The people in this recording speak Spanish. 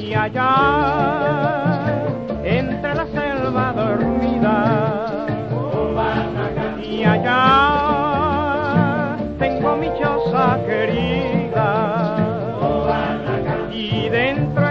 y allá entre la selva dormida, y allá tengo mi choza querida, y dentro